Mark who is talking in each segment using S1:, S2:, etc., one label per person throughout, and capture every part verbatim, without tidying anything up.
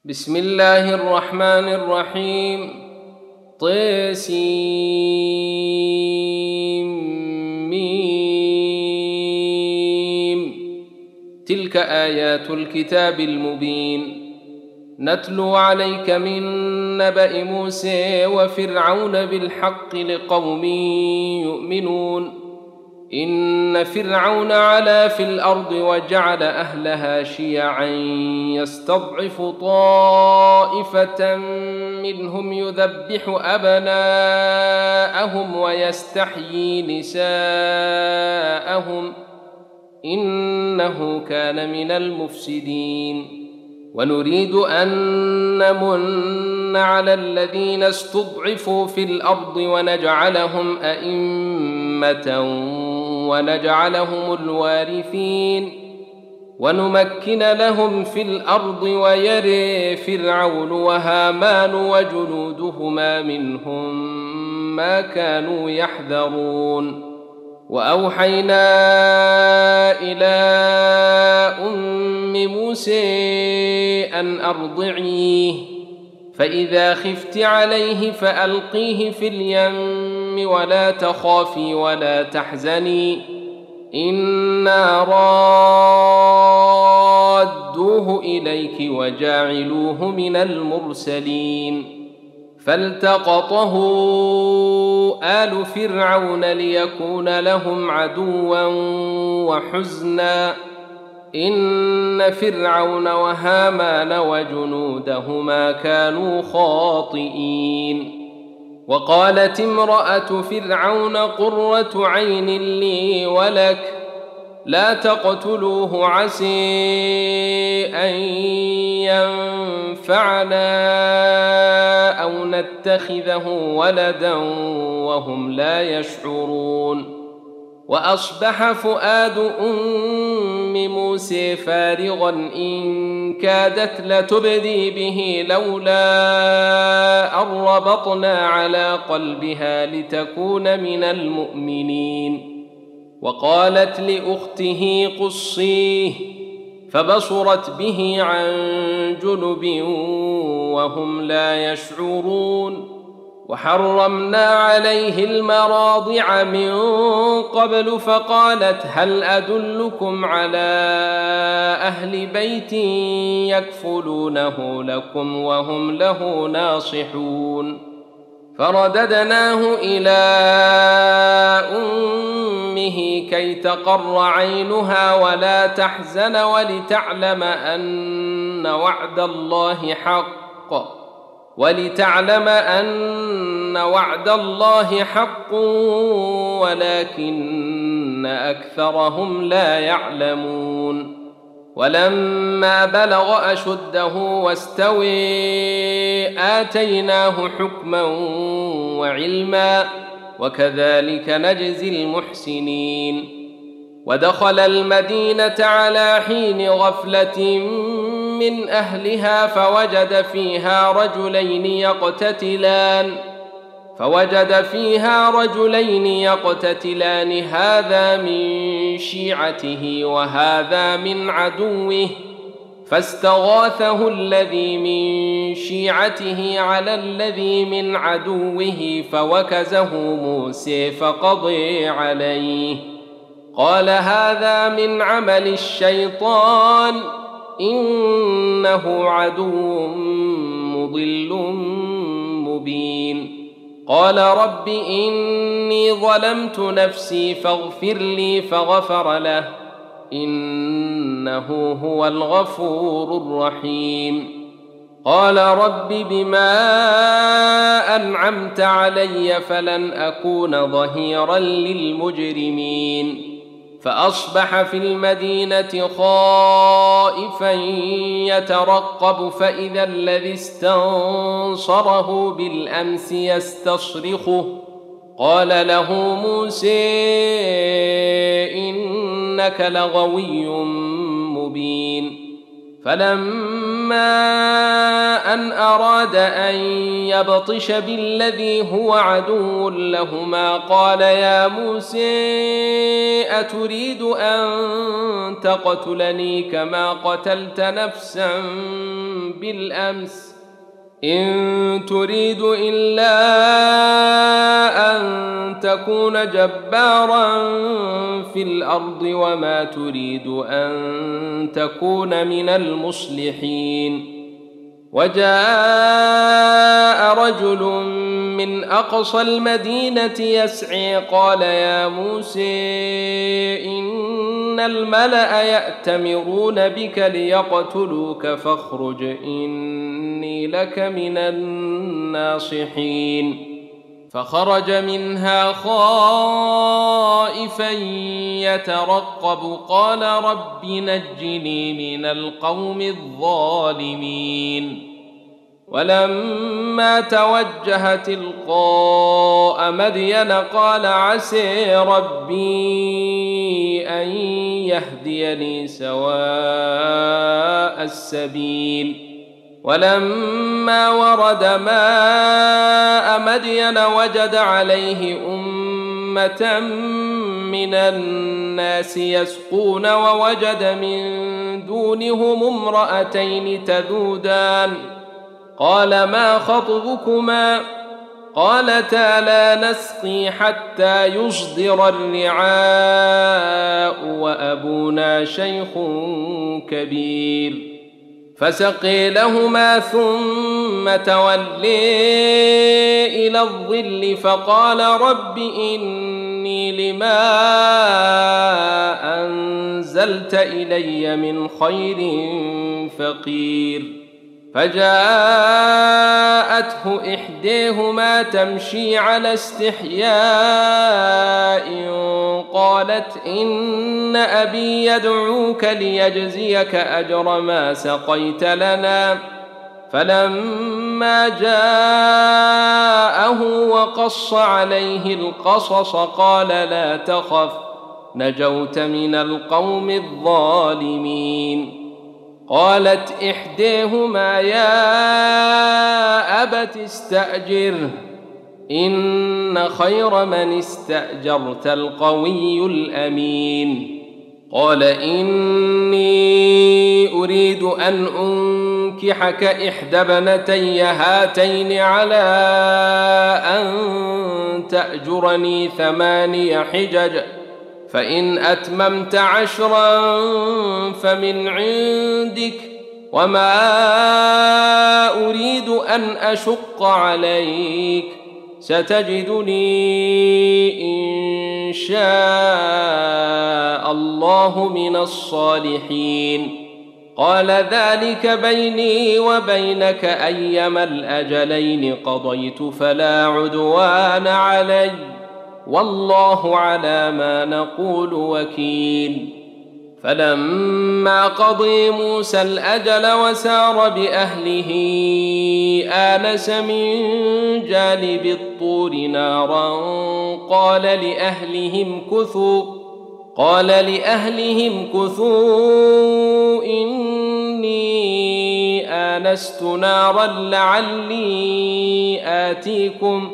S1: بسم الله الرحمن الرحيم. طسيم. تلك آيات الكتاب المبين، نتلو عليك من نبأ موسى وفرعون بالحق لقوم يؤمنون. إن فرعون علا في الأرض وجعل أهلها شيعا يستضعف طائفة منهم يذبح أبناءهم ويستحيي نساءهم إنه كان من المفسدين. ونريد أن نمن على الذين استضعفوا في الأرض ونجعلهم أئمة ونجعلهم الوارثين ونمكن لهم في الأرض ويري فرعون وهامان وجنودهما منهم ما كانوا يحذرون. وأوحينا إلى أم موسى أن أرضعيه، فإذا خفت عليه فألقيه في اليم ولا تخافي ولا تحزني إنا رادوه إليك وجاعلوه من المرسلين. فالتقطه آل فرعون ليكون لهم عدوا وحزنا إن فرعون وهامان وجنودهما كانوا خاطئين. وقالت امرأة فرعون قرة عين لي ولك لا تقتلوه عسى أن ينفعنا أو نتخذه ولدا وهم لا يشعرون. وأصبح فؤاد أم موسى فارغا إن كادت لتبدي به لولا أن ربطنا على قلبها لتكون من المؤمنين. وقالت لأخته قصيه فبصرت به عن جنب وهم لا يشعرون. وحرمنا عليه المراضع من قبل فقالت هل أدلكم على أهل بيت يكفلونه لكم وهم له ناصحون. فرددناه إلى أمه كي تقر عينها ولا تحزن ولتعلم أن وعد الله حق ولتعلم أن وعد الله حق ولكن أكثرهم لا يعلمون. ولما بلغ أشده واستوى آتيناه حكما وعلما وكذلك نجزي المحسنين. ودخل المدينة على حين غفلة من أهلها فوجد فيها رجلين يقتتلان فوجد فيها رجلين يقتتلان هذا من شيعته وهذا من عدوه فاستغاثه الذي من شيعته على الذي من عدوه فوكزه موسى فقضي عليه. قال هذا من عمل الشيطان إنه عدو مضل مبين. قال رب إني ظلمت نفسي فاغفر لي فغفر له إنه هو الغفور الرحيم. قال رب بما أنعمت علي فلن أكون ظهيرا للمجرمين. فأصبح في المدينة خائفا يترقب فإذا الذي استنصره بالأمس يستصرخه. قال له موسى إنك لغوي مبين. فلما أن أراد أن يبطش بالذي هو عدو لهما قال يا موسى أتريد أن تقتلني كما قتلت نفسا بالأمس إن تريد إلا أن تكون جبارا في الأرض وما تريد أن تكون من المصلحين وجاء رجل من أقصى المدينة يسعي قال يا موسى إن الملأ يأتمرون بك ليقتلوك فاخرج إني لك من الناصحين فخرج منها خائفا يترقب قال رب نجني من القوم الظالمين ولما توجه تلقاء مدين قال عسى ربي أن يهديني سواء السبيل ولما ورد ماء مدين وجد عليه أمة من الناس يسقون ووجد من دونهم امرأتين تذودان قال ما خطبكما قالتا لا نسقي حتى يصدر الرعاء وأبونا شيخ كبير فسقي لهما ثم تولي إلى الظل فقال رب إني لما أنزلت إلي من خير فقير فجاءته إحداهما تمشي على استحياء قالت إن أبي يدعوك ليجزيك أجر ما سقيت لنا فلما جاءه وقص عليه القصص قال لا تخف نجوت من القوم الظالمين قالت إحداهما يا أبت استأجره إن خير من استأجرت القوي الأمين قال إني أريد أن أنكحك إحدى ابنتي هاتين على أن تأجرني ثماني حجج فإن أتممت عشرا فمن عندك وما أريد أن أشق عليك ستجدني إن شاء الله من الصالحين قال ذلك بيني وبينك أيما الأجلين قضيت فلا عدوان علي والله على ما نقول وكيل فلما قضي موسى الأجل وسار بأهله آنس من جانب الطور نارا قال لأهلهم كثوا قال لأهلهم كثوا إني آنست نارا لعلي آتيكم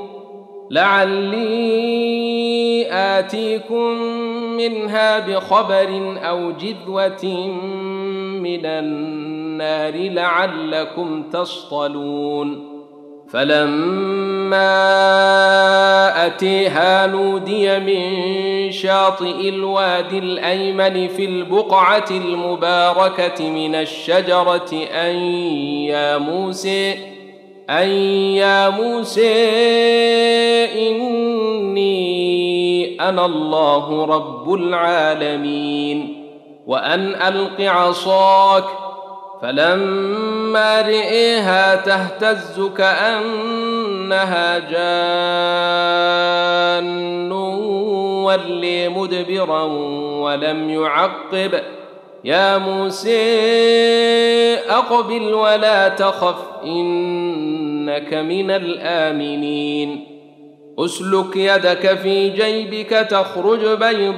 S1: لعلي آتيكم منها بخبر أو جذوة من النار لعلكم تصطلون فلما أتيها نودي من شاطئ الوادي الأيمن في البقعة المباركة من الشجرة أن يا موسى أن يا موسى إني أنا الله رب العالمين وأن ألق عصاك فلما رئيها تهتز كأنها جان ولي مدبرا ولم يعقب يا موسى أقبل ولا تخف إنك من الآمنين اسلك يدك في جيبك تخرج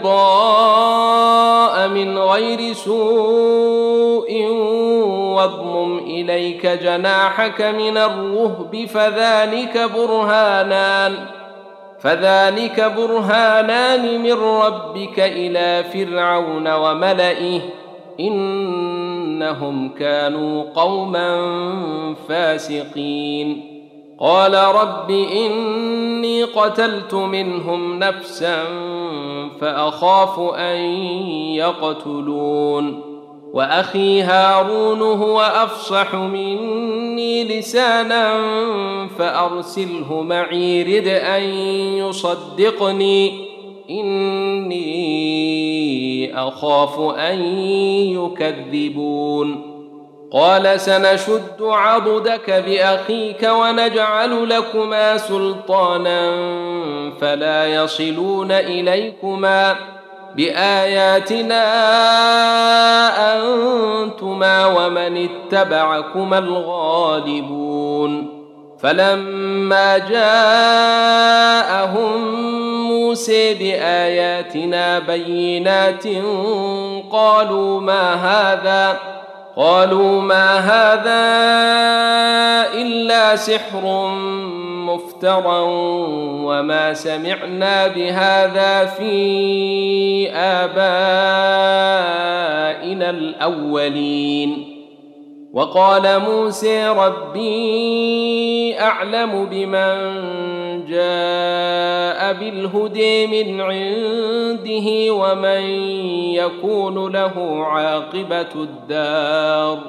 S1: بيضاء من غير سوء واضمم إليك جناحك من الرهب فذلك برهانان فذلك برهانان من ربك إلى فرعون وملئه إنهم كانوا قوما فاسقين قال رب إني قتلت منهم نفسا فأخاف أن يقتلون وأخي هارون هو أفصح مني لسانا فأرسله معي رد أن يصدقني إني أخاف أن يكذبون قال سنشد عضدك بأخيك ونجعل لكما سلطانا فلا يصلون إليكما بآياتنا أنتما ومن اتبعكما الغالبون فلما جاءهم موسى بآياتنا بينات قالوا ما هذا قالوا ما هذا إلا سحر مفترى وما سمعنا بهذا في آبائنا الأولين وقال موسى ربي أعلم بمن جاء بالهدى من عنده ومن يكون له عاقبة الدار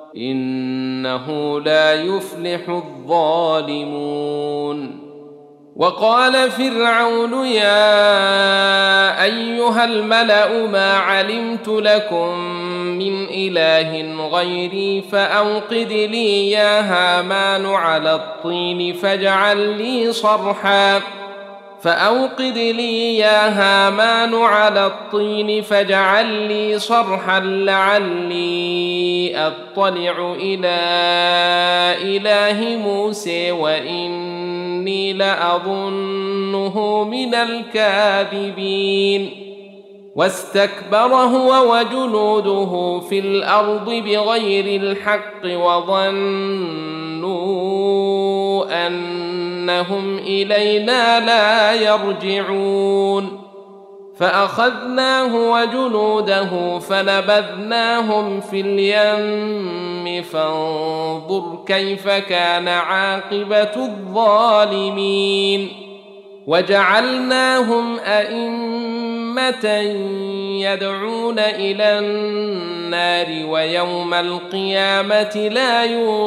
S1: إنه لا يفلح الظالمون وقال فرعون يا أيها الملأ ما علمت لكم من إله غيري فأوقد لي يا هامان على الطين فاجعل لي صرحا فأوقد لي يا هامان على الطين فاجعل لي صرحا لعلي أطلع إلى إله موسى وإني لأظنه من الكاذبين واستكبر هو وجنوده في الأرض بغير الحق وظنوا أنهم إلينا لا يرجعون فأخذناه وجنوده فنبذناهم في اليم فانظر كيف كان عاقبة الظالمين وجعلناهم أئمة يدعون إلى النار ويوم القيامة لا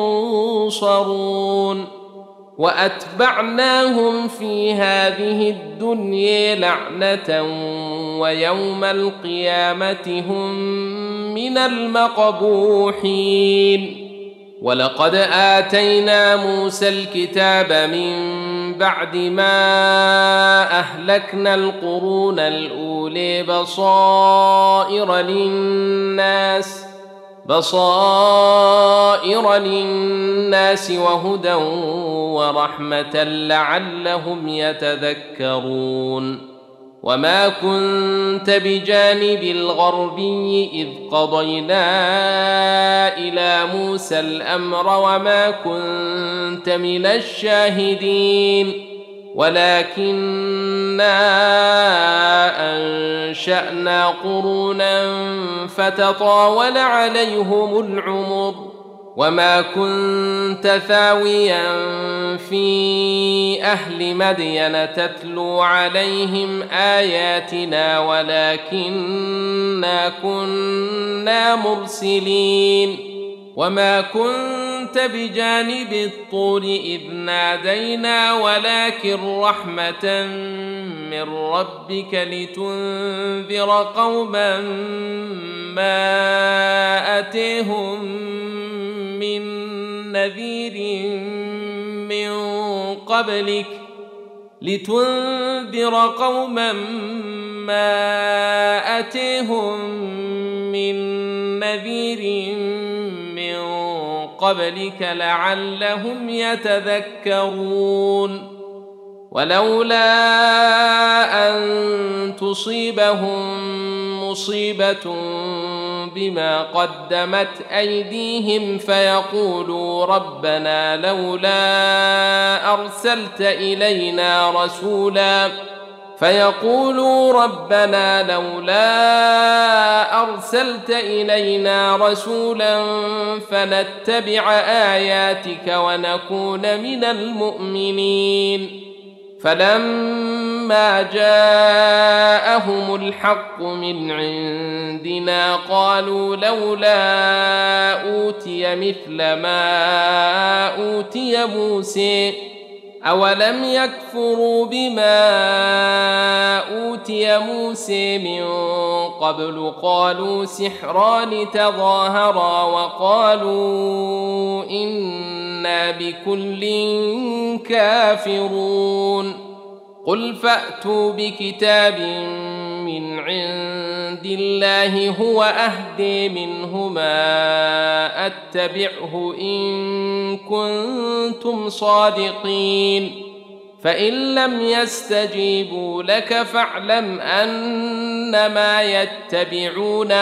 S1: ينصرون وأتبعناهم في هذه الدنيا لعنة ويوم القيامة هم من المقبوحين ولقد آتينا موسى الكتاب من بعد ما أهلكنا القرون الأولى بصائر للناس بصائر للناس وهدى ورحمة لعلهم يتذكرون وما كنت بجانب الغربي إذ قضينا إلى موسى الأمر وما كنت من الشاهدين ولكننا أنشأنا قرونا فتطاول عليهم العمر وما كنت ثاويا في أهل مدين تتلو عليهم آياتنا ولكننا كنا مرسلين وما كنت بجانب الطور إذ نادينا ولكن رحمة من ربك لتنذر قوما ما أتيهم من نذير من قبلك لتنذر قوما ما أتيهم من نذير من قبلك لعلهم يتذكرون ولولا أن تصيبهم مصيبة بما قدمت أيديهم فيقولوا ربنا لولا أرسلت إلينا رسولا فيقولوا ربنا لولا أرسلت إلينا رسولا فنتبع آياتك ونكون من المؤمنين فلما جاءهم الحق من عندنا قالوا لولا أوتي مثل ما أوتي موسى أولم يكفروا بما أوتي موسى من قبل قالوا سحران تظاهرا وقالوا إنا بكل كافرون قل فأتوا بكتاب من عند الله هو أهدي منهما أتبعه إن كنتم صادقين فإن لم يستجيبوا لك فاعلم أنما يتبعون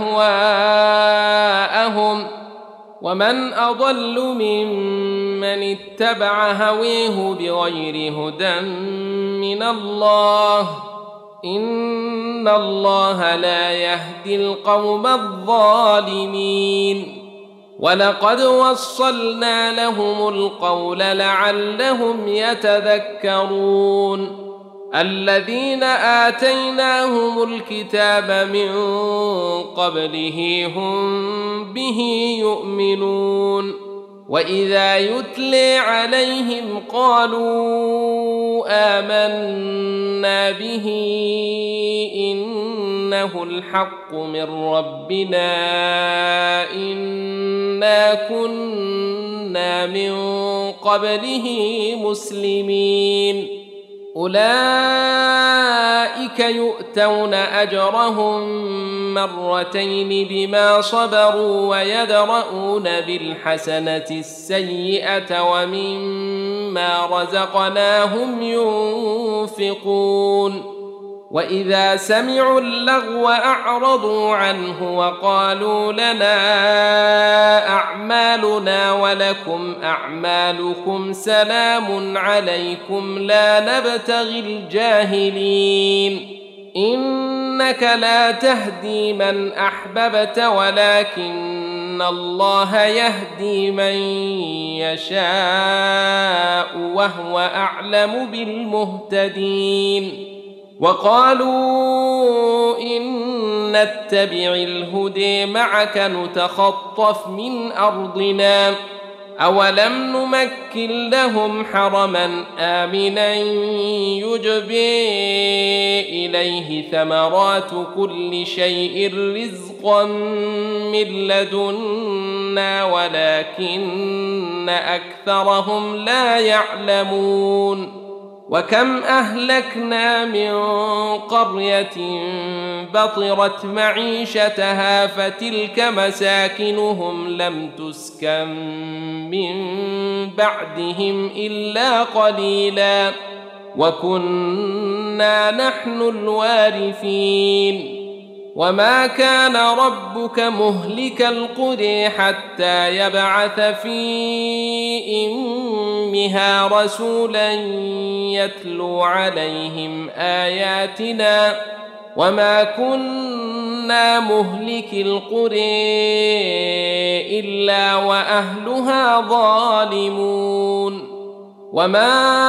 S1: أهواءهم ومن أضل ممن اتبع هويه بغير هدى من الله إن الله لا يهدي القوم الظالمين ولقد وصلنا لهم القول لعلهم يتذكرون الذين آتيناهم الكتاب من قبله هم به يؤمنون وإذا يتلي عليهم قالوا آمنا به إنه الحق من ربنا إنا كنا من قبله مسلمين أولئك يؤتون أجرهم مرتين بما صبروا ويدرؤون بالحسنة السيئة ومما رزقناهم ينفقون وإذا سمعوا اللغو أعرضوا عنه وقالوا لنا أعمالنا ولكم أعمالكم سلام عليكم لا نبتغي الجاهلين إنك لا تهدي من أحببت ولكن الله يهدي من يشاء وهو أعلم بالمهتدين وقالوا إن نتبع الهدى معك نتخطف من أرضنا أولم نمكن لهم حرما آمنا يجبي إليه ثمرات كل شيء رزقا من لدنا ولكن أكثرهم لا يعلمون وكم أهلكنا من قرية بطرت معيشتها فتلك مساكنهم لم تسكن من بعدهم إلا قليلا وكنا نحن الوارثين وما كان ربك مهلك القرى حتى يبعث في أمها رسولا يتلو عليهم آياتنا وما كنا مهلك القرى إلا وأهلها ظالمون وما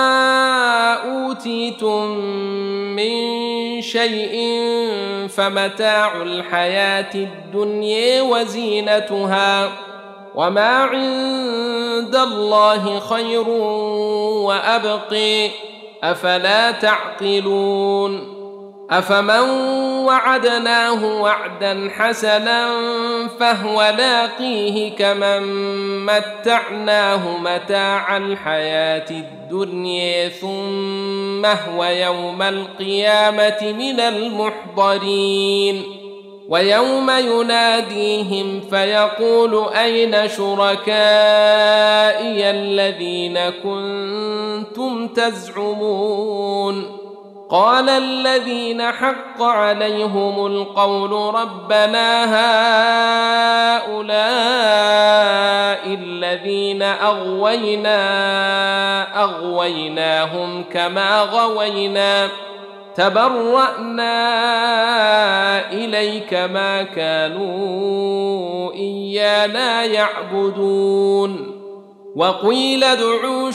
S1: أوتيتم من شيء فمتاع الحياة الدنيا وزينتها وما عند الله خير وأبقي أفلا تعقلون أفمن وعدناه وعدا حسنا فهو لاقيه كمن متعناه متاع الحياة الدنيا ثم هو يوم القيامة من المحضرين ويوم يناديهم فيقول أين شركائي الذين كنتم تزعمون قال الذين حق عليهم القول ربنا هؤلاء الذين أغوينا أغويناهم كما غوينا تبرأنا إليك ما كانوا إيانا يعبدون وقيل ادعوا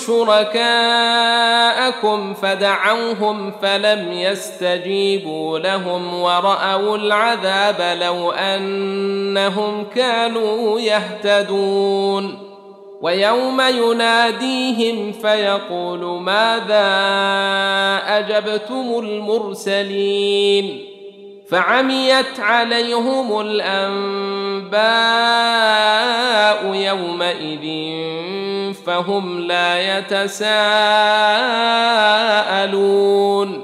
S1: شركاءكم فدعوهم فلم يستجيبوا لهم ورأوا العذاب لو أنهم كانوا يهتدون ويوم يناديهم فيقول ماذا أجبتم المرسلين فعميت عليهم الأنباء يومئذ فهم لا يتساءلون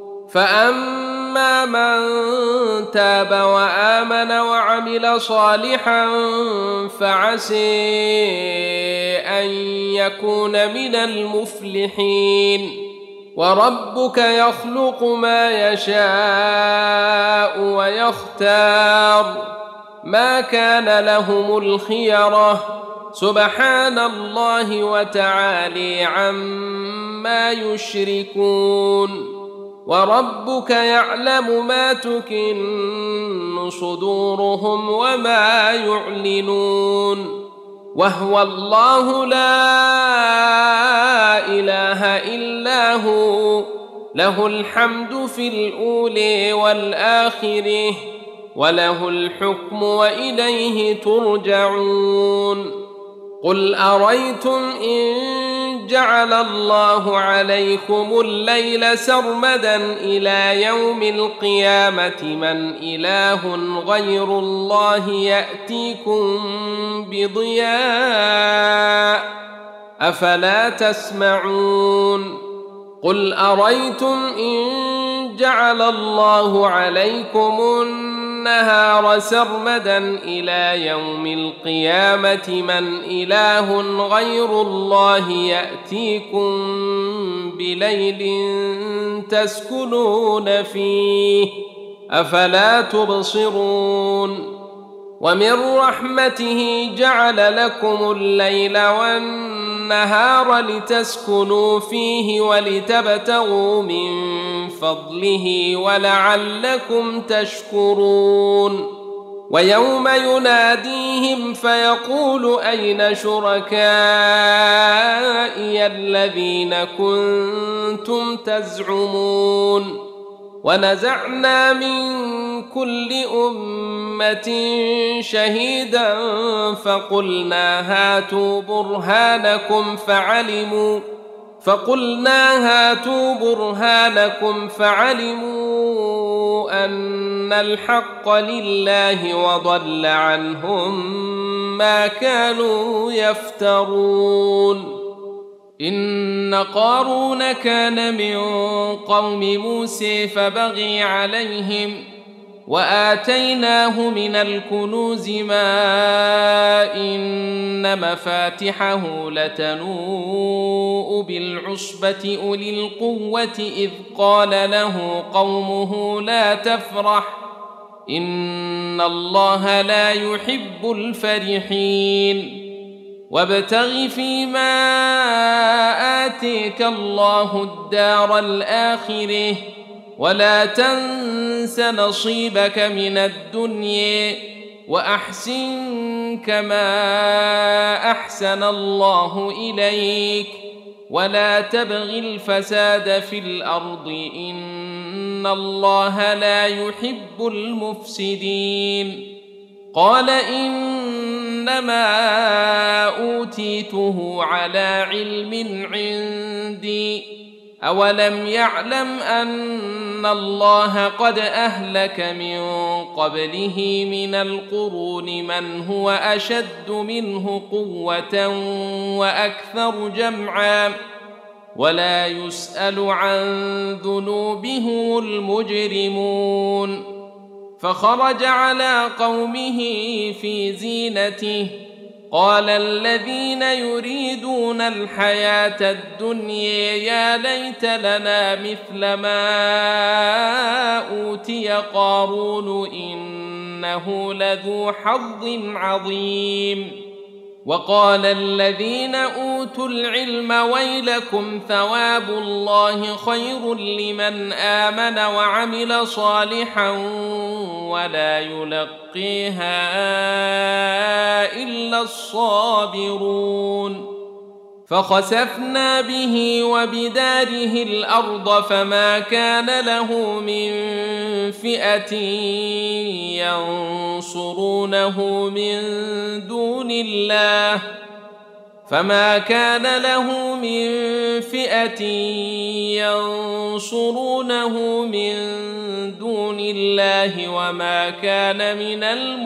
S1: فأما من تاب وآمن وعمل صالحا فعسى أن يكون من المفلحين وربك يخلق ما يشاء ويختار ما كان لهم الخيرة سبحان الله وتعالى عما يشركون وربك يعلم ما تكن صدورهم وما يعلنون وهو الله لا إله إلا هو له الحمد في الأولى والآخرة وله الحكم وإليه ترجعون قل أريتم إن جعل الله عليكم الليل سرمدا إلى يوم القيامة من إله غير الله يأتيكم بضياء أفلا تسمعون قل أريتم إن جعل الله عليكم النهار سرمدا إلى يوم القيامة من إله غير الله يأتيكم بليل تسكنون فيه أفلا تبصرون ومن رحمته جعل لكم الليل والنهار لتسكنوا فيه ولتبتغوا من فضله ولعلكم تشكرون ويوم يناديهم فيقول أين شركائي الذين كنتم تزعمون ونزعنا من كل أمة شهيدا فقلنا هاتوا برهانكم فعلموا فقلنا هاتوا برهانكم فعلموا أن الحق لله وضل عنهم ما كانوا يفترون إن قارون كان من قوم موسى فبغي عليهم وآتيناه من الكنوز ما إن مفاتحه لتنوء بالعصبة أولي القوة إذ قال له قومه لا تفرح إن الله لا يحب الفرحين وابتغ فيما آتيك الله الدار الآخرة ولا تنس نصيبك من الدنيا وأحسن كما أحسن الله إليك ولا تبغ الفساد في الأرض إن الله لا يحب المفسدين قال إنما أوتيته على علم عندي أولم يعلم أن الله قد أهلك من قبله من القرون من هو أشد منه قوة وأكثر جمعا ولا يسأل عن ذنوبهم المجرمون فخرج على قومه في زينته قال الذين يريدون الحياة الدنيا يا ليت لنا مثل ما أوتي قارون إنه لذو حظ عظيم. وقال الذين أوتوا العلم ويلكم ثواب الله خير لمن آمن وعمل صالحا ولا يلقيها إلا الصابرون. فخسفنا به وبداره الأرض فما كان له من فئة ينصرونه من دون الله فما كان له من فئة ينصرونه من دون الله وما كان من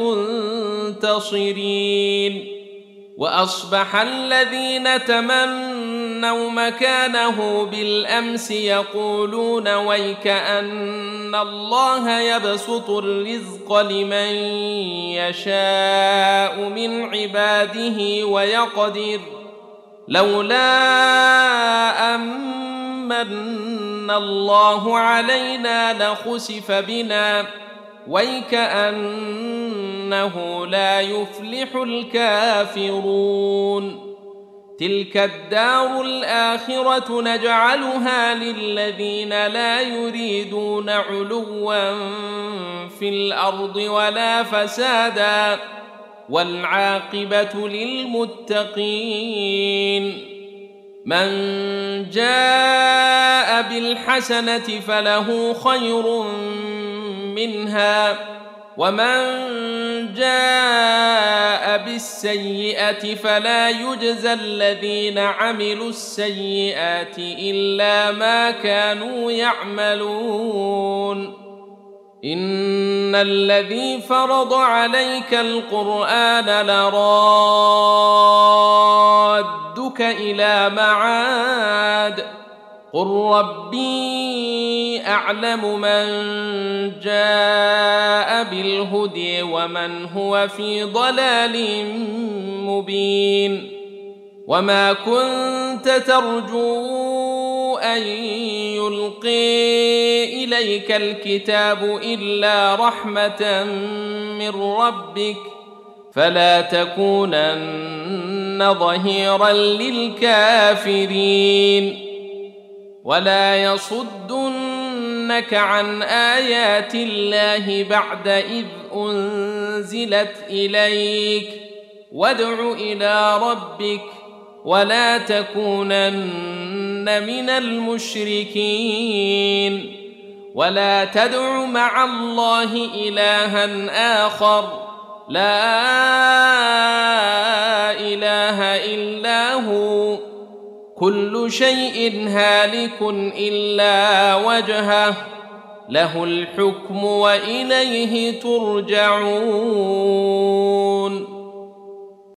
S1: المنتصرين. وأصبح الذين تمنوا مكانه بالأمس يقولون ويكأن الله يبسط الرزق لمن يشاء من عباده ويقدر لولا أمن الله علينا لخسف بنا ويكأنه لا يفلح الكافرون. تلك الدار الآخرة نجعلها للذين لا يريدون علوا في الأرض ولا فسادا والعاقبة للمتقين. من جاء بالحسنة فله خير منها ومن جاء بالسيئة فلا يجزى الذين عملوا السيئات إلا ما كانوا يعملون. إن الذي فرض عليك القرآن لرادك إلى معاد قل ربي أعلم من جاء بالهدى ومن هو في ضلال مبين. وما كنت ترجو أن يلقي إليك الكتاب إلا رحمة من ربك فلا تكونن ظهيرا للكافرين. ولا يصدنك عن آيات الله بعد إذ أنزلت إليك وادع إلى ربك ولا تكونن من المشركين. ولا تدع مع الله إلها آخر لا إله إلا هو كل شيء هالك إلا وجهه له الحكم وإليه ترجعون.